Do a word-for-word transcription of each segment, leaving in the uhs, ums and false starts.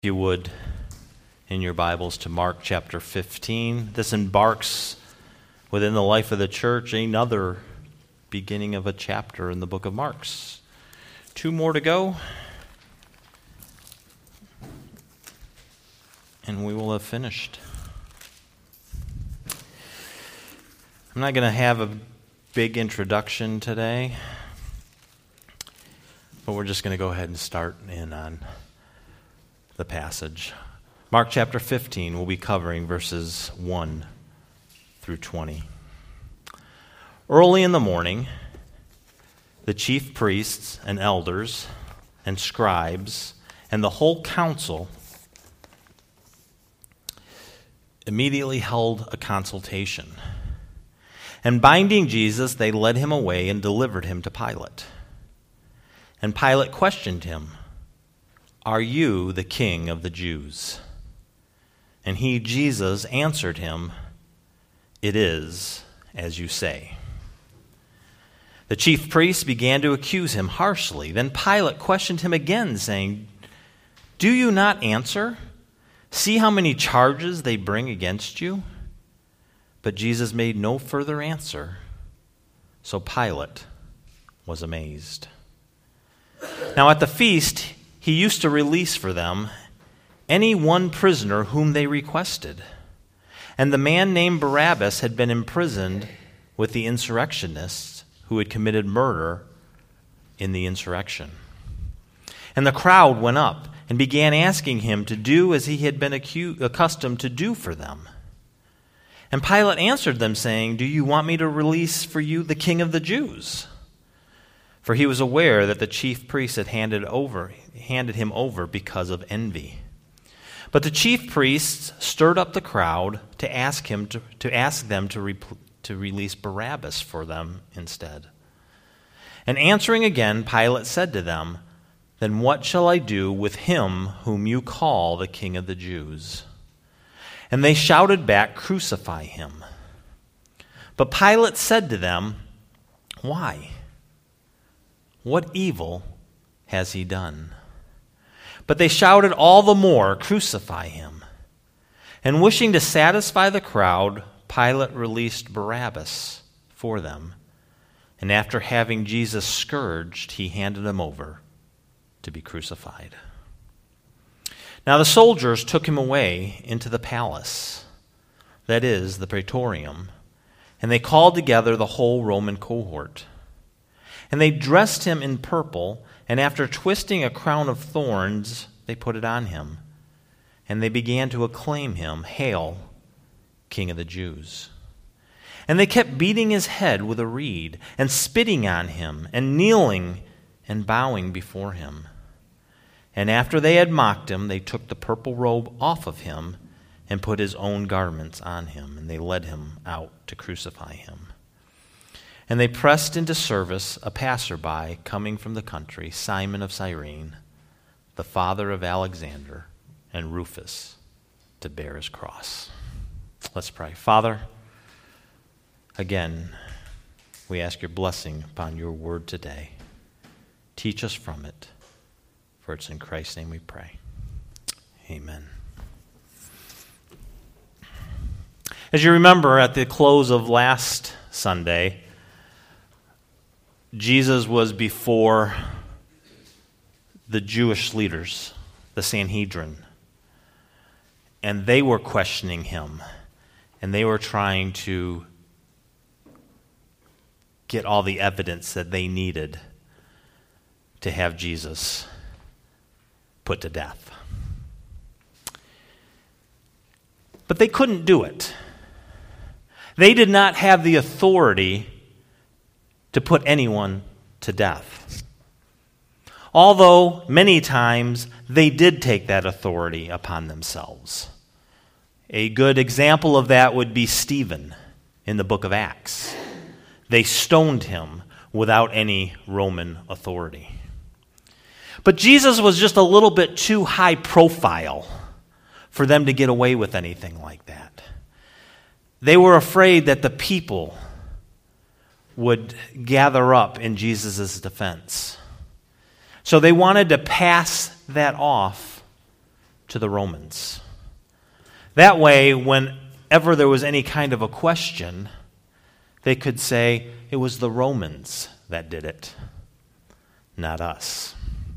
If you would, in your Bibles, to Mark chapter fifteen. This embarks within the life of the church another beginning of a chapter in the book of Mark. Two more to go, and we will have finished. I'm not going to have a big introduction today, but we're just going to go ahead and start in on the passage. Mark chapter fifteen, we'll be covering verses one through twenty. Early in the morning, the chief priests and elders and scribes and the whole council immediately held a consultation. And binding Jesus, they led him away and delivered him to Pilate. And Pilate questioned him, "Are you the king of the Jews?" And he, Jesus, answered him, "It is as you say." The chief priests began to accuse him harshly. Then Pilate questioned him again, saying, "Do you not answer? See how many charges they bring against you?" But Jesus made no further answer. So Pilate was amazed. Now at the feast, he used to release for them any one prisoner whom they requested. And the man named Barabbas had been imprisoned with the insurrectionists who had committed murder in the insurrection. And the crowd went up and began asking him to do as he had been acu- accustomed to do for them. And Pilate answered them, saying, "Do you want me to release for you the king of the Jews?" For he was aware that the chief priests had handed over, handed him over because of envy. But the chief priests stirred up the crowd to ask him to, to ask them to, re, to release Barabbas for them instead. And answering again, Pilate said to them, "Then what shall I do with him whom you call the King of the Jews?" And they shouted back, "Crucify him." But Pilate said to them, "Why? What evil has he done?" But they shouted all the more, "Crucify him." And wishing to satisfy the crowd, Pilate released Barabbas for them. And after having Jesus scourged, he handed him over to be crucified. Now the soldiers took him away into the palace, that is, the praetorium, and they called together the whole Roman cohort. And they dressed him in purple, and after twisting a crown of thorns, they put it on him. And they began to acclaim him, "Hail, King of the Jews." And they kept beating his head with a reed, and spitting on him, and kneeling and bowing before him. And after they had mocked him, they took the purple robe off of him, and put his own garments on him, and they led him out to crucify him. And they pressed into service a passerby coming from the country, Simon of Cyrene, the father of Alexander and Rufus, to bear his cross. Let's pray. Father, again, we ask your blessing upon your word today. Teach us from it, for it's in Christ's name we pray. Amen. As you remember, at the close of last Sunday, Jesus was before the Jewish leaders, the Sanhedrin, and they were questioning him, and they were trying to get all the evidence that they needed to have Jesus put to death. But they couldn't do it. They did not have the authority to put anyone to death. Although many times they did take that authority upon themselves. A good example of that would be Stephen in the book of Acts. They stoned him without any Roman authority. But Jesus was just a little bit too high profile for them to get away with anything like that. They were afraid that the people would gather up in Jesus' defense. So they wanted to pass that off to the Romans. That way, whenever there was any kind of a question, they could say, it was the Romans that did it, not us.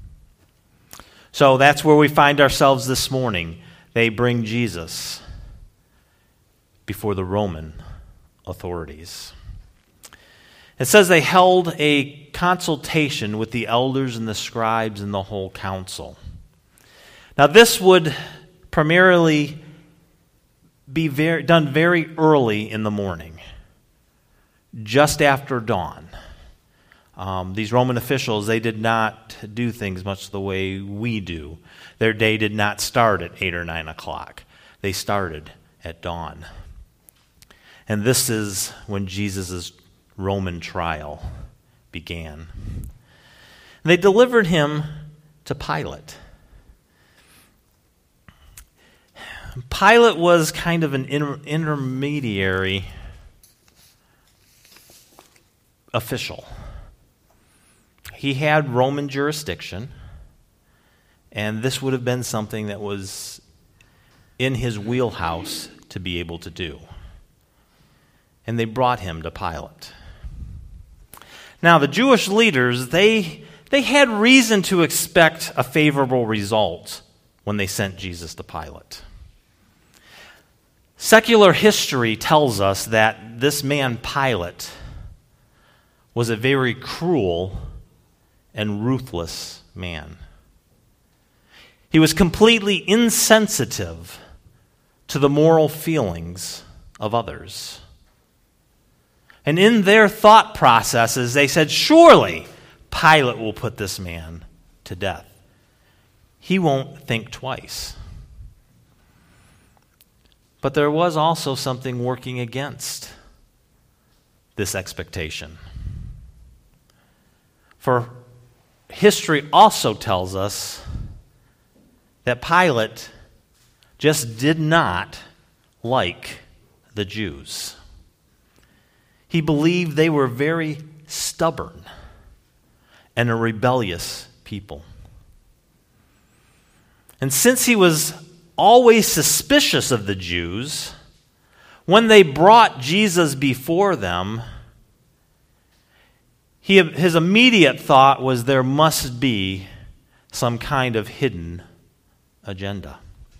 So that's where we find ourselves this morning. They bring Jesus before the Roman authorities. It says they held a consultation with the elders and the scribes and the whole council. Now this would primarily be very, done very early in the morning, just after dawn. Um, these Roman officials, they did not do things much the way we do. Their day did not start at eight or nine o'clock. They started at dawn. And this is when Jesus' Roman trial began. And they delivered him to Pilate. Pilate was kind of an inter- intermediary official. He had Roman jurisdiction, and this would have been something that was in his wheelhouse to be able to do. And they brought him to Pilate. Now, the Jewish leaders, they, they had reason to expect a favorable result when they sent Jesus to Pilate. Secular history tells us that this man, Pilate, was a very cruel and ruthless man. He was completely insensitive to the moral feelings of others. And in their thought processes, they said, surely Pilate will put this man to death. He won't think twice. But there was also something working against this expectation. For history also tells us that Pilate just did not like the Jews. He believed they were very stubborn and a rebellious people. And since he was always suspicious of the Jews, when they brought Jesus before them, he, his immediate thought was there must be some kind of hidden agenda.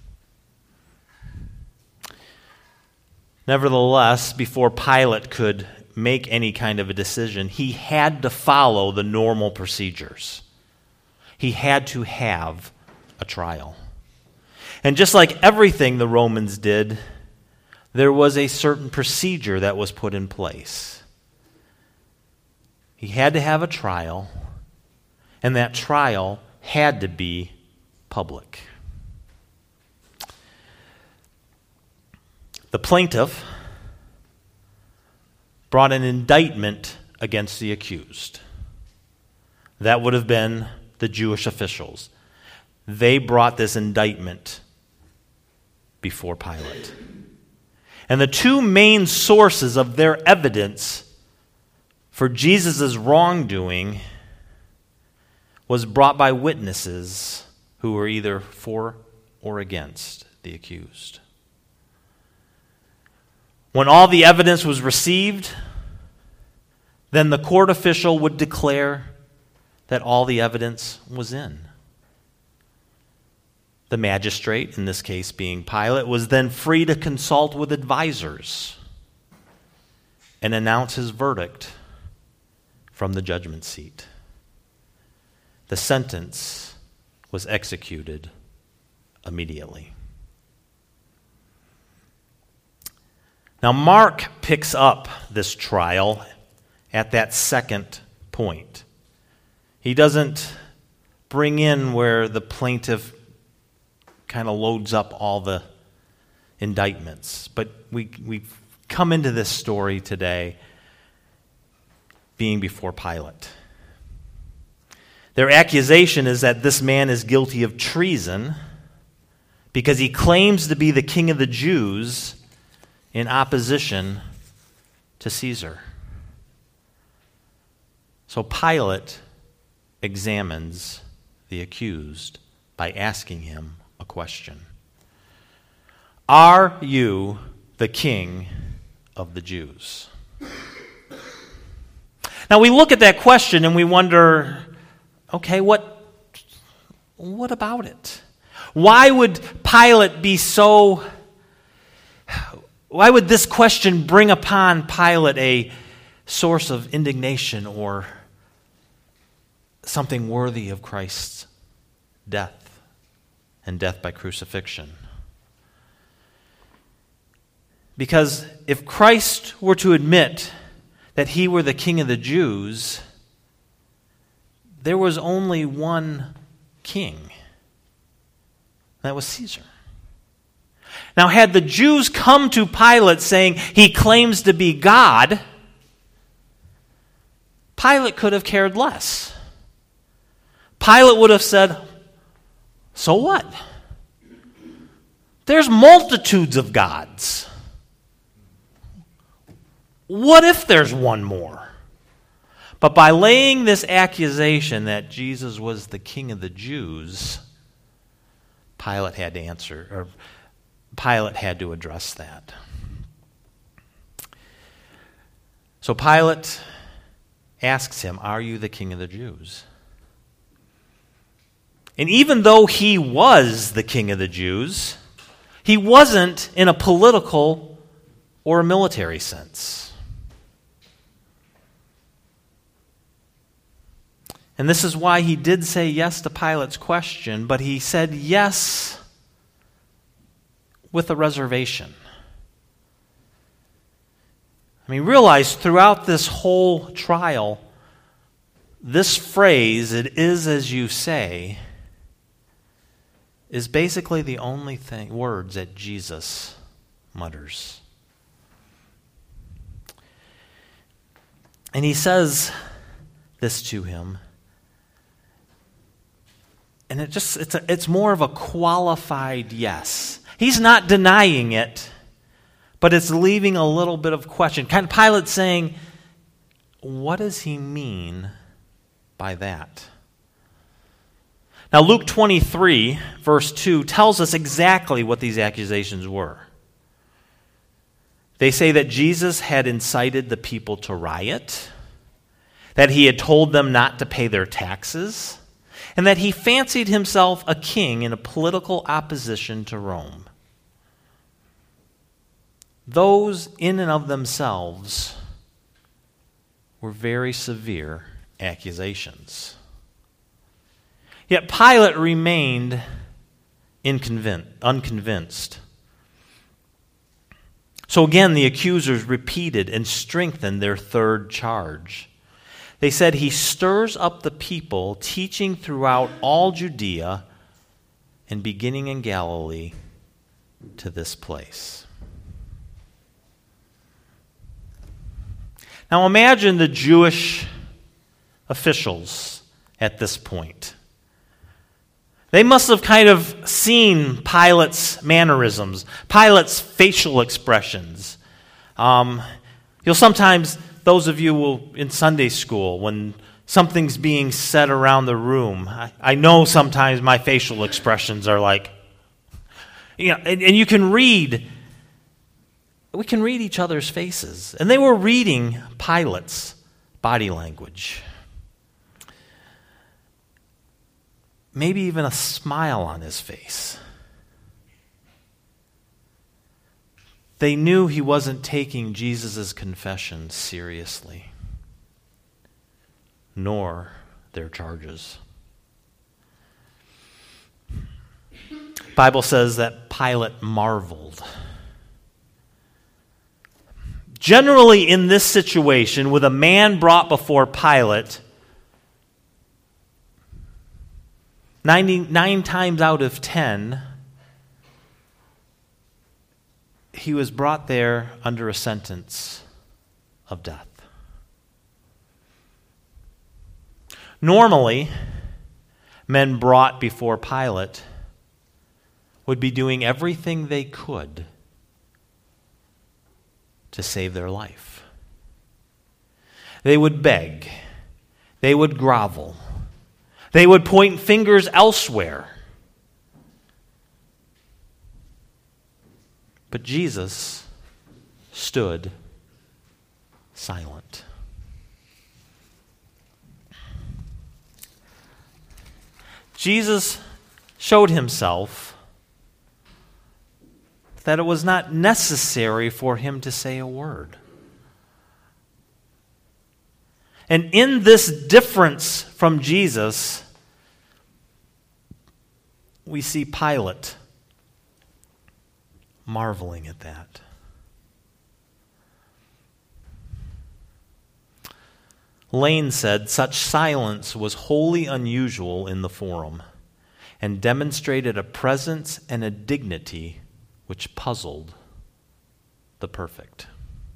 Nevertheless, before Pilate could make any kind of a decision, he had to follow the normal procedures. He had to have a trial. And just like everything the Romans did, there was a certain procedure that was put in place. He had to have a trial, and that trial had to be public. The plaintiff brought an indictment against the accused. That would have been the Jewish officials. They brought this indictment before Pilate. And the two main sources of their evidence for Jesus' wrongdoing was brought by witnesses who were either for or against the accused. When all the evidence was received, then the court official would declare that all the evidence was in. The magistrate, in this case being Pilate, was then free to consult with advisors and announce his verdict from the judgment seat. The sentence was executed immediately. Now, Mark picks up this trial at that second point. He doesn't bring in where the plaintiff kind of loads up all the indictments. But we we come into this story today being before Pilate. Their accusation is that this man is guilty of treason because he claims to be the king of the Jews in opposition to Caesar. So Pilate examines the accused by asking him a a question. Are you the king of the Jews? Now we look at that question and we wonder, okay, what, what about it? Why would Pilate be so, why would this question bring upon Pilate a source of indignation or something worthy of Christ's death and death by crucifixion? Because if Christ were to admit that he were the king of the Jews, there was only one king. That was Caesar. Now, had the Jews come to Pilate saying he claims to be God, Pilate could have cared less. Pilate would have said, so what? There's multitudes of gods. What if there's one more? But by laying this accusation that Jesus was the king of the Jews, Pilate had to answer, or Pilate had to address that. So Pilate asks him, are you the king of the Jews? And even though he was the king of the Jews, he wasn't in a political or a military sense. And this is why he did say yes to Pilate's question, but he said yes with a reservation. I mean, realize throughout this whole trial, this phrase, "it is as you say," is basically the only thing, words that Jesus mutters. And he says this to him. And it just it's a, it's more of a qualified yes. He's not denying it, but it's leaving a little bit of question. Kind of Pilate saying, what does he mean by that? Now Luke twenty-three, verse two, tells us exactly what these accusations were. They say that Jesus had incited the people to riot, that he had told them not to pay their taxes, and that he fancied himself a king in a political opposition to Rome. Those in and of themselves were very severe accusations. Yet Pilate remained inconvin- unconvinced. So again, the accusers repeated and strengthened their third charge. They said he stirs up the people, teaching throughout all Judea and beginning in Galilee to this place. Now imagine the Jewish officials at this point. They must have kind of seen Pilate's mannerisms, Pilate's facial expressions. Um, you'll sometimes... Those of you will in Sunday school, when something's being said around the room, I, I know sometimes my facial expressions are like, you know, and, and you can read, we can read each other's faces. And they were reading Pilate's body language. Maybe even a smile on his face. They knew he wasn't taking Jesus' confession seriously, nor their charges. The Bible says that Pilate marveled. Generally, in this situation, with a man brought before Pilate, ninety-nine times out of ten, he was brought there under a sentence of death. Normally, men brought before Pilate would be doing everything they could to save their life. They would beg. They would grovel. They would point fingers elsewhere. But Jesus stood silent. Jesus showed himself that it was not necessary for him to say a word. And in this difference from Jesus, we see Pilate marveling at that. Lane said, such silence was wholly unusual in the forum and demonstrated a presence and a dignity which puzzled the perfect.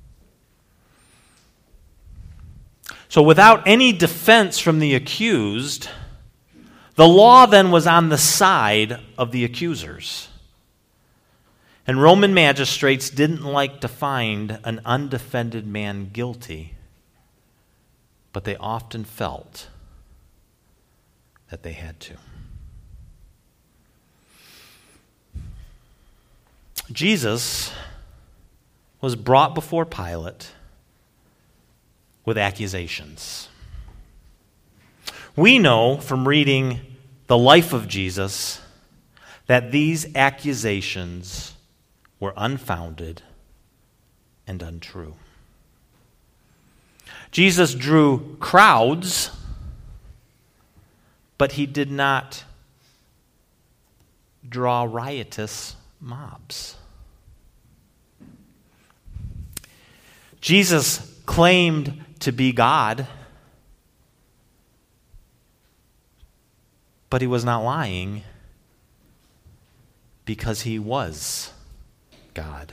So without any defense from the accused, the law then was on the side of the accusers. And Roman magistrates didn't like to find an undefended man guilty, but they often felt that they had to. Jesus was brought before Pilate with accusations. We know from reading the life of Jesus that these accusations were unfounded and untrue. Jesus drew crowds, but he did not draw riotous mobs. Jesus claimed to be God, but he was not lying because he was God.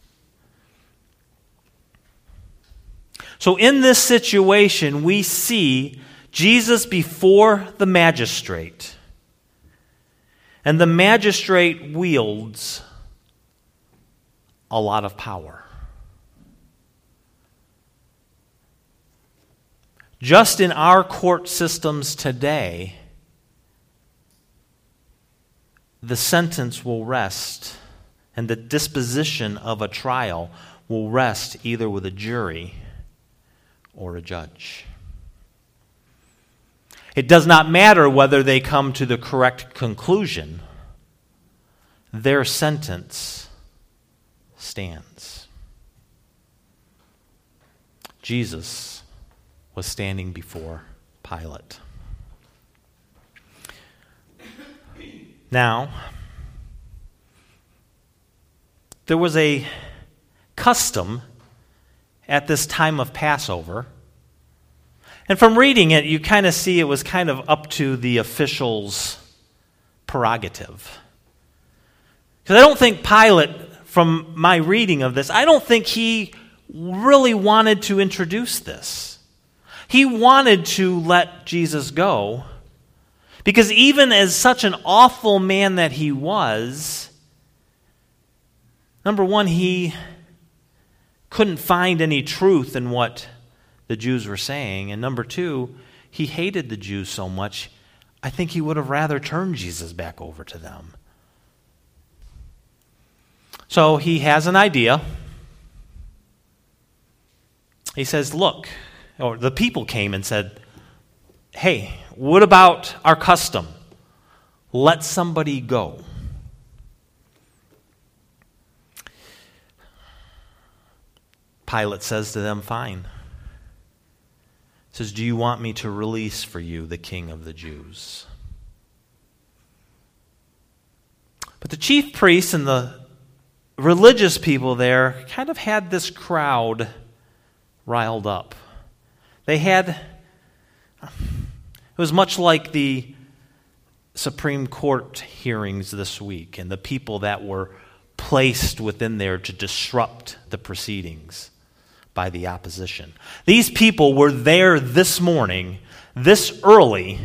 So in this situation, we see Jesus before the magistrate. And the magistrate wields a lot of power. Just in our court systems today, the sentence will rest, and the disposition of a trial will rest either with a jury or a judge. It does not matter whether they come to the correct conclusion. Their sentence stands. Jesus was standing before Pilate. Now, there was a custom at this time of Passover. And from reading it, you kind of see it was kind of up to the official's prerogative. Because I don't think Pilate, from my reading of this, I don't think he really wanted to introduce this. He wanted to let Jesus go, because even as such an awful man that he was, number one, he couldn't find any truth in what the Jews were saying. And number two, he hated the Jews so much, I think he would have rather turned Jesus back over to them. So he has an idea. He says, look, or the people came and said, hey, what about our custom? Let somebody go. Pilate says to them, fine. He says, do you want me to release for you the King of the Jews? But the chief priests and the religious people there kind of had this crowd riled up. They had, it was much like the Supreme Court hearings this week and the people that were placed within there to disrupt the proceedings by the opposition. These people were there this morning, this early,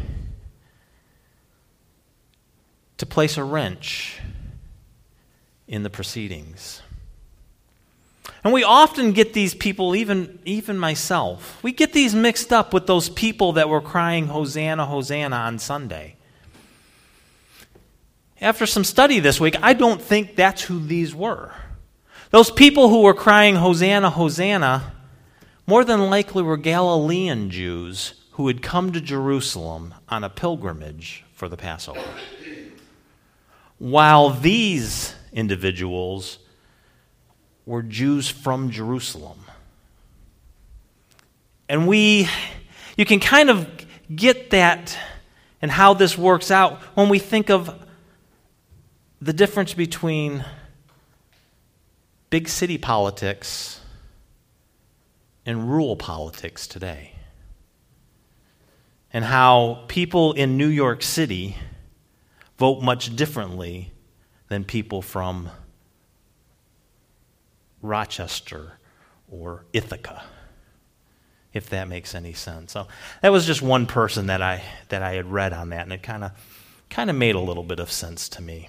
to place a wrench in the proceedings. And we often get these people, even, even myself, we get these mixed up with those people that were crying, Hosanna, Hosanna on Sunday. After some study this week, I don't think that's who these were. Those people who were crying, Hosanna, Hosanna, more than likely were Galilean Jews who had come to Jerusalem on a pilgrimage for the Passover. While these individuals were Jews from Jerusalem. And we, you can kind of get that and how this works out when we think of the difference between big city politics and rural politics today. And how people in New York City vote much differently than people from Rochester or Ithaca, if that makes any sense. So that was just one person that I that I had read on that, and it kind of kind of made a little bit of sense to me.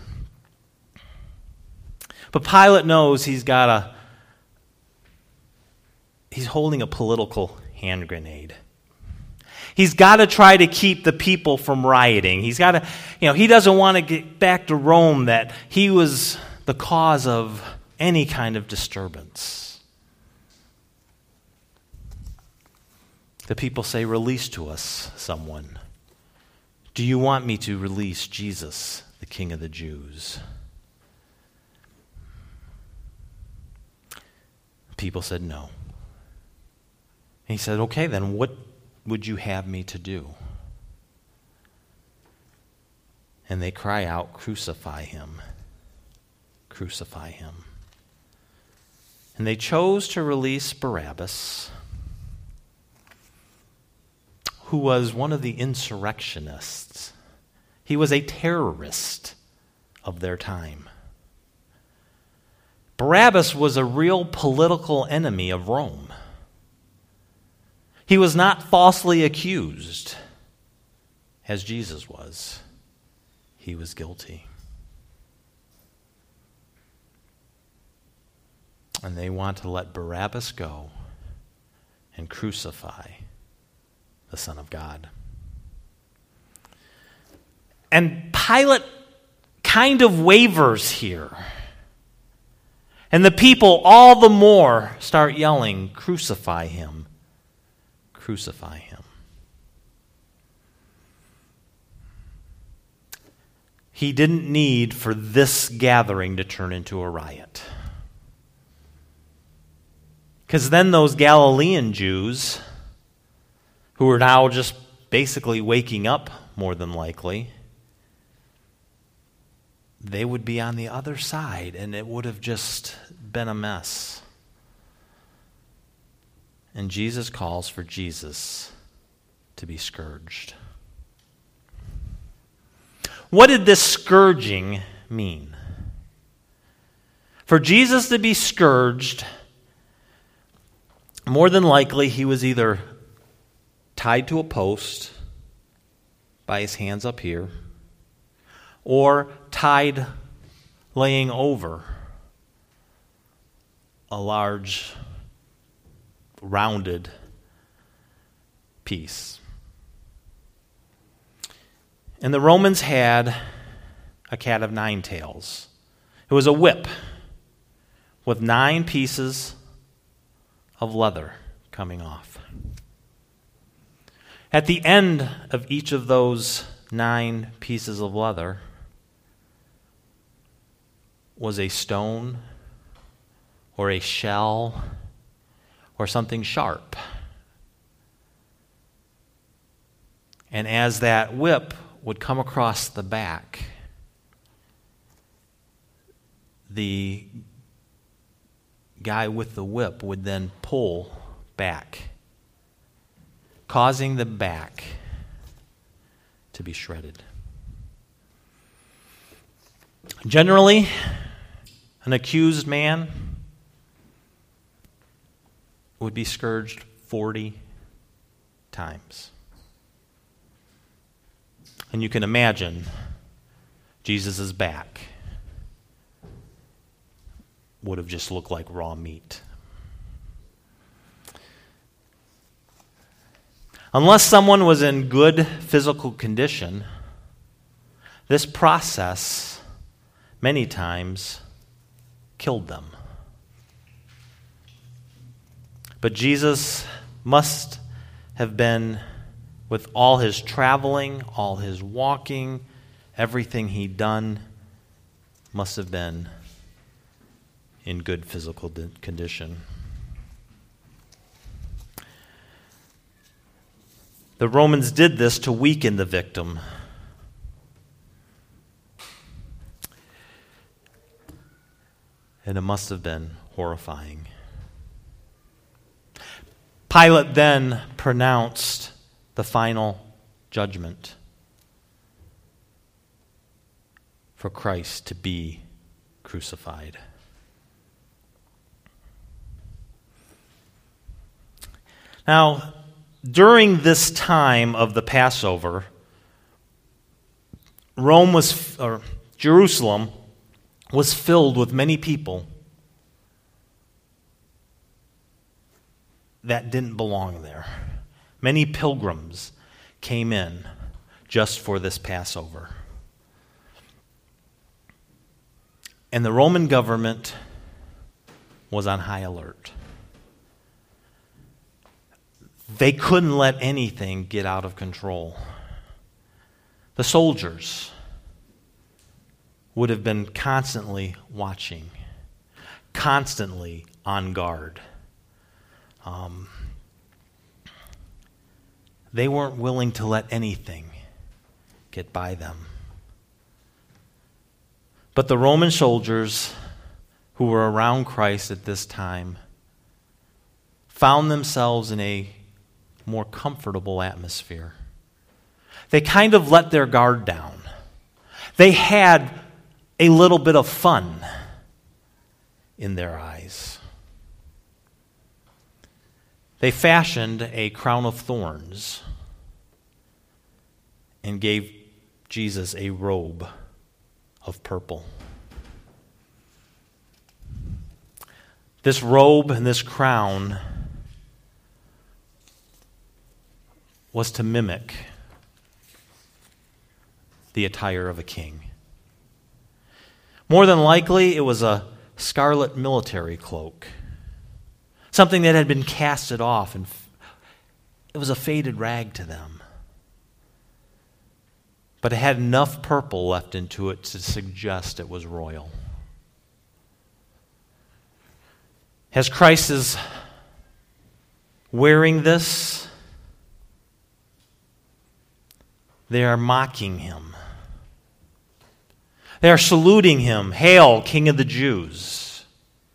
But Pilate knows he's got a he's holding a political hand grenade. He's got to try to keep the people from rioting. He's got to, you know, he doesn't want to get back to Rome that he was the cause of any kind of disturbance. The people say, "Release to us someone. Do you want me to release Jesus, the King of the Jews?" People said no. And he said, "Okay, then what would you have me to do?" And they cry out, "Crucify him. Crucify him." And they chose to release Barabbas, who was one of the insurrectionists. He was a terrorist of their time. Barabbas was a real political enemy of Rome. He was not falsely accused, as Jesus was. He was guilty. And they want to let Barabbas go and crucify the Son of God. And Pilate kind of wavers here. And the people all the more start yelling, "Crucify him. Crucify him." He didn't need for this gathering to turn into a riot. Because then those Galilean Jews, who are now just basically waking up, more than likely, they would be on the other side, and it would have just been a mess. And Jesus calls for Jesus to be scourged. What did this scourging mean? For Jesus to be scourged, more than likely he was either tied to a post by his hands up here, or tied laying over a large rounded piece. And the Romans had a cat of nine tails. It was a whip with nine pieces of leather coming off. At the end of each of those nine pieces of leather was a stone or a shell or something sharp. And as that whip would come across the back, the guy with the whip would then pull back, causing the back to be shredded. Generally, an accused man would be scourged forty times. And you can imagine Jesus' back would have just looked like raw meat. Unless someone was in good physical condition, this process many times killed them. But Jesus must have been, with all his traveling, all his walking, everything he'd done, must have been in good physical condition. The Romans did this to weaken the victim. And it must have been horrifying. Pilate then pronounced the final judgment for Christ to be crucified. Now, during this time of the Passover, Rome was, or Jerusalem was filled with many people that didn't belong there. Many pilgrims came in just for this Passover. And the Roman government was on high alert. They couldn't let anything get out of control. The soldiers would have been constantly watching, constantly on guard. Um, they weren't willing to let anything get by them. But the Roman soldiers who were around Christ at this time found themselves in a more comfortable atmosphere. They kind of let their guard down. They had a little bit of fun in their eyes. They fashioned a crown of thorns and gave Jesus a robe of purple. This robe and this crown was to mimic the attire of a king. More than likely, it was a scarlet military cloak, something that had been casted off, and it was a faded rag to them. But it had enough purple left into it to suggest it was royal. As Christ is wearing this, they are mocking him. They are saluting him. Hail, King of the Jews.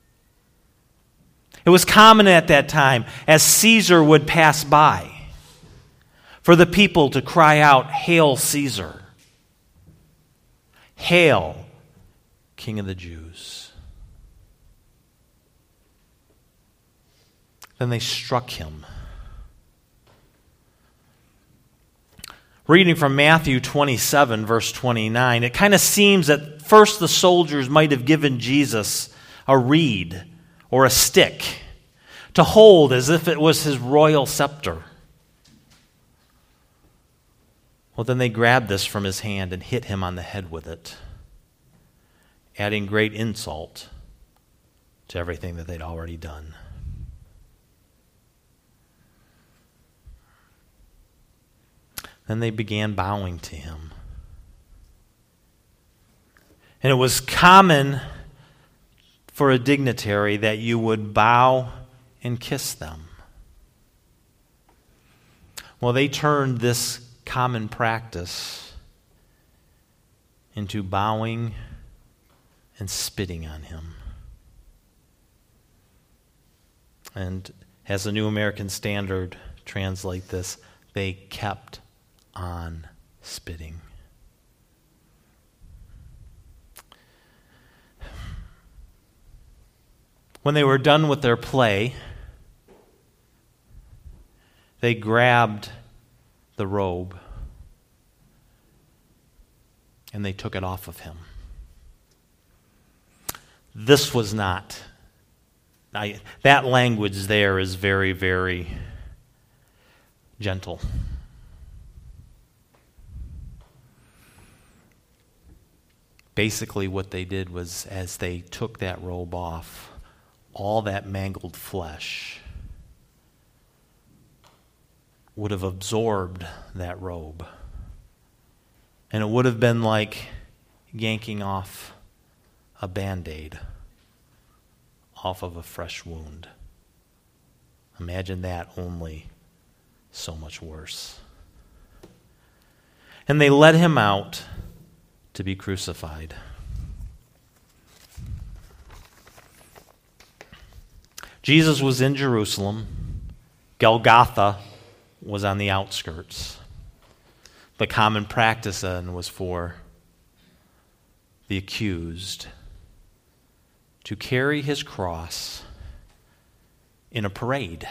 It was common at that time, as Caesar would pass by, for the people to cry out, Hail Caesar. Hail, King of the Jews. Then they struck him. Reading from Matthew twenty-seven, verse twenty-nine, it kind of seems that first the soldiers might have given Jesus a reed or a stick to hold as if it was his royal scepter. Well, then they grabbed this from his hand and hit him on the head with it, adding great insult to everything that they'd already done. Then they began bowing to him. And it was common for a dignitary that you would bow and kiss them. Well, they turned this common practice into bowing and spitting on him. And as the New American Standard translates this, they kept on spitting. When they were done with their play, they grabbed the robe and they took it off of him. This was not, I, that language there is very, very gentle. Basically, what they did was, as they took that robe off, all that mangled flesh would have absorbed that robe. And it would have been like yanking off a Band-Aid off of a fresh wound. Imagine that, only so much worse. And they led him out to be crucified. Jesus was in Jerusalem. Golgotha was on the outskirts. The common practice then was for the accused to carry his cross in a parade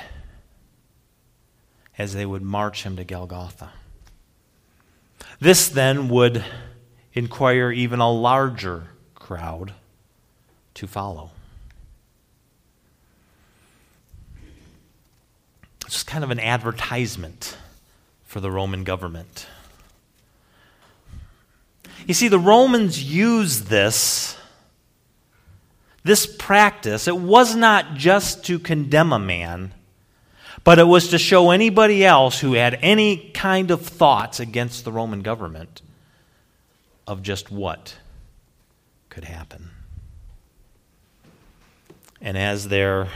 as they would march him to Golgotha. This then would inquire even a larger crowd to follow. It's kind of an advertisement for the Roman government. You see, the Romans used this, this practice. It was not just to condemn a man, but it was to show anybody else who had any kind of thoughts against the Roman government of just what could happen. And as they're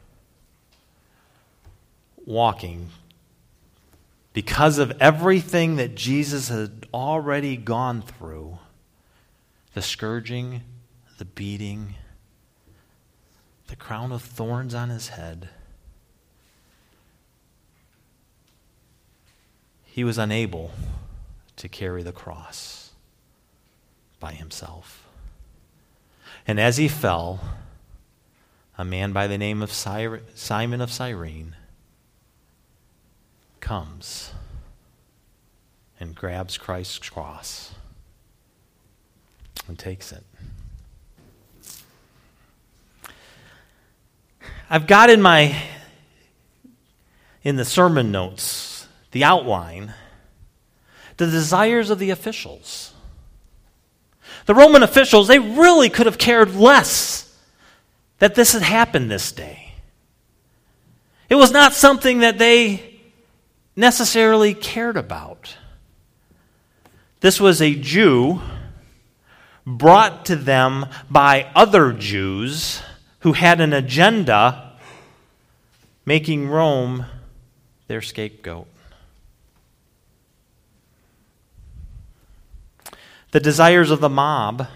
walking, because of everything that Jesus had already gone through, the scourging, the beating, the crown of thorns on his head, he was unable to carry the cross by himself. And as he fell, a man by the name of Simon of Cyrene comes and grabs Christ's cross and takes it. I've got in my, in the sermon notes, the outline, the desires of the officials. The Roman officials, they really could have cared less that this had happened this day. It was not something that they necessarily cared about. This was a Jew brought to them by other Jews who had an agenda making Rome their scapegoat. The desires of the mob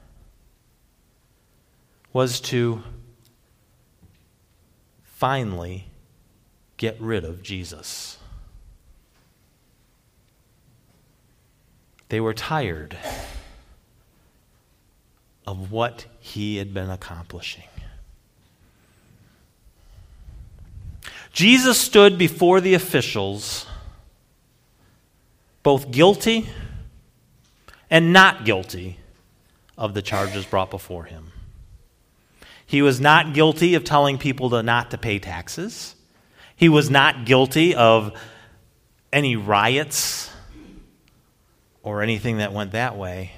was to finally get rid of Jesus. They were tired of what he had been accomplishing. Jesus stood before the officials, both guilty and not guilty of the charges brought before him. He was not guilty of telling people to not to pay taxes. He was not guilty of any riots or anything that went that way.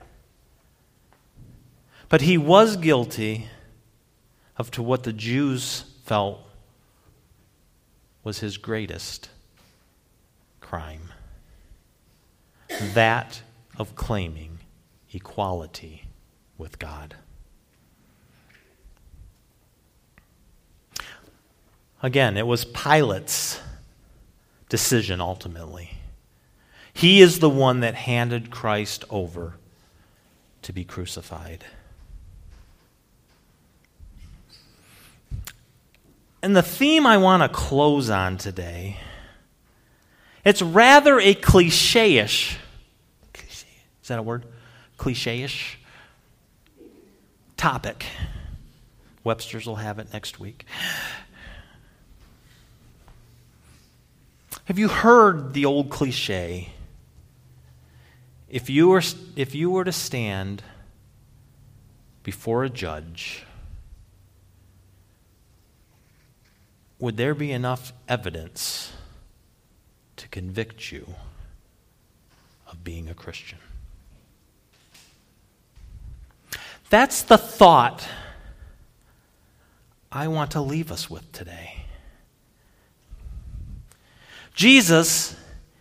But he was guilty of to what the Jews felt was his greatest crime. That of claiming equality with God. Again, it was Pilate's decision ultimately. He is the one that handed Christ over to be crucified. And the theme I want to close on today, it's rather a cliche-ish, is that a word? Cliche-ish topic. Webster's will have it next week. Have you heard the old cliche? If you were, if you were to stand before a judge, would there be enough evidence to convict you of being a Christian? That's the thought I want to leave us with today. Jesus,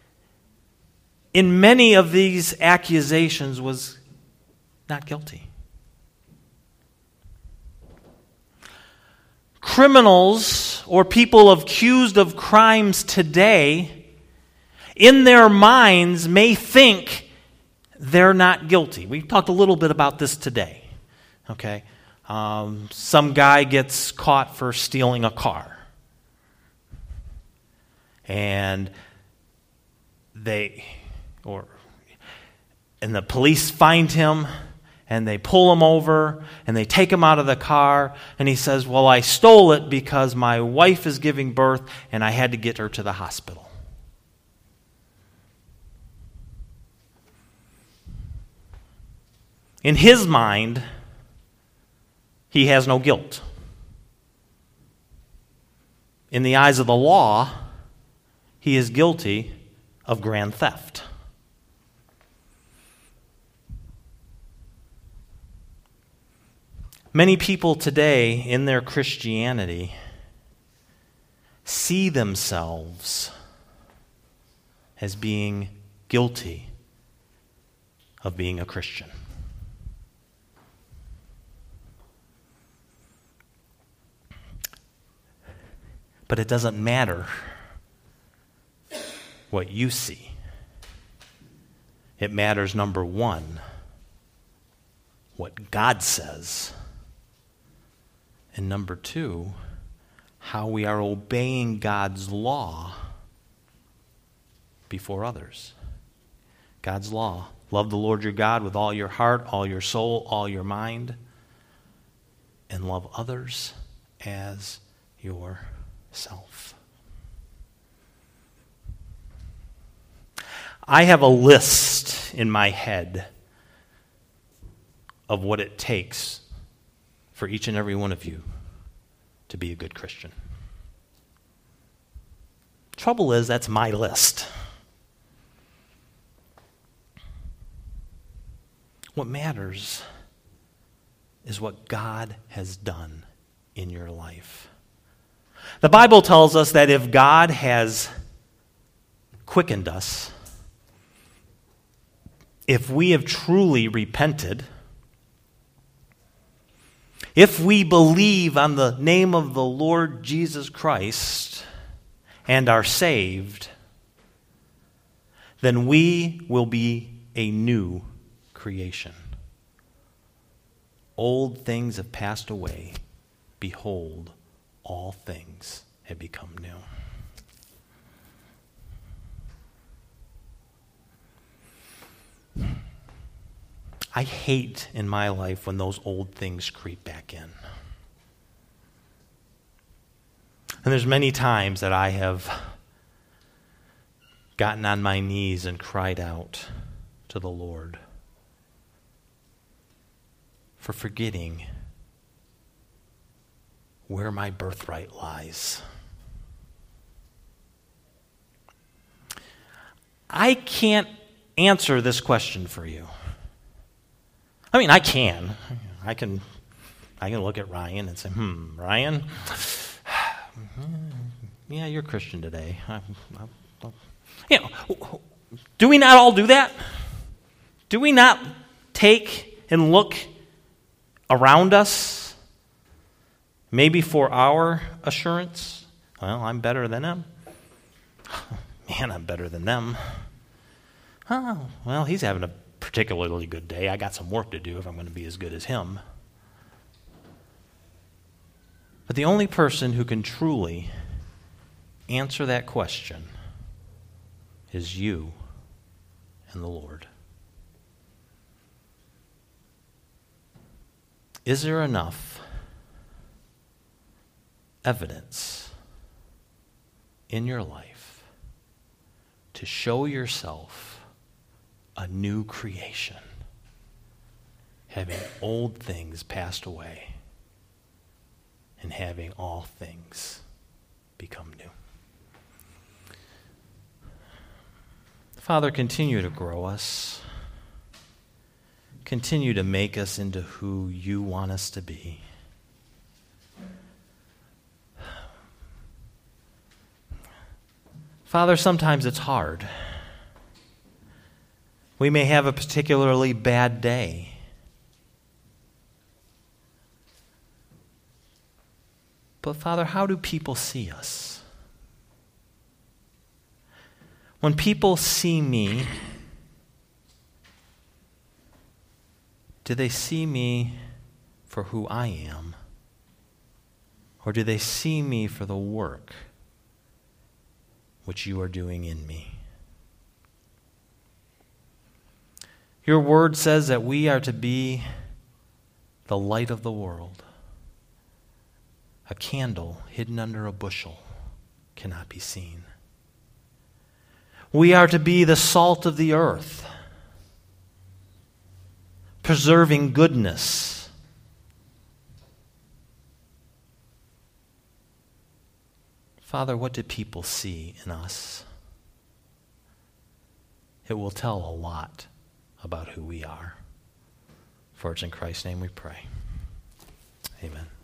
in many of these accusations, was not guilty. Criminals or people accused of crimes today, in their minds, may think they're not guilty. We talked a little bit about this today. Okay, um, some guy gets caught for stealing a car, and they, or, and the police find him. And they pull him over, and they take him out of the car, and he says, well, I stole it because my wife is giving birth, and I had to get her to the hospital. In his mind, he has no guilt. In the eyes of the law, he is guilty of grand theft. Many people today, in their Christianity, see themselves as being guilty of being a Christian. But it doesn't matter what you see. It matters, number one, what God says. And number two, how we are obeying God's law before others. God's law. Love the Lord your God with all your heart, all your soul, all your mind, and love others as yourself. I have a list in my head of what it takes for each and every one of you to be a good Christian. Trouble is, that's my list. What matters is what God has done in your life. The Bible tells us that if God has quickened us, if we have truly repented, if we believe on the name of the Lord Jesus Christ and are saved, then we will be a new creation. Old things have passed away. Behold, all things have become new. I hate in my life when those old things creep back in. And there's many times that I have gotten on my knees and cried out to the Lord for forgetting where my birthright lies. I can't answer this question for you. I mean, I can. I can I can look at Ryan and say, hmm, Ryan, yeah, you're a Christian today. I, I, I, you know, do we not all do that? Do we not take and look around us, maybe for our assurance? Well, I'm better than them. Man, I'm better than them. Oh, well, he's having a particularly good day. I got some work to do if I'm going to be as good as him. But the only person who can truly answer that question is you and the Lord. Is there enough evidence in your life to show yourself a new creation, having old things passed away and having all things become new? Father, continue to grow us. Continue to make us into who you want us to be. Father, sometimes it's hard. We may have a particularly bad day. But Father, how do people see us? When people see me, do they see me for who I am? Or do they see me for the work which you are doing in me? Your word says that we are to be the light of the world. A candle hidden under a bushel cannot be seen. We are to be the salt of the earth, preserving goodness. Father, what do people see in us? It will tell a lot about who we are. For it's in Christ's name we pray. Amen.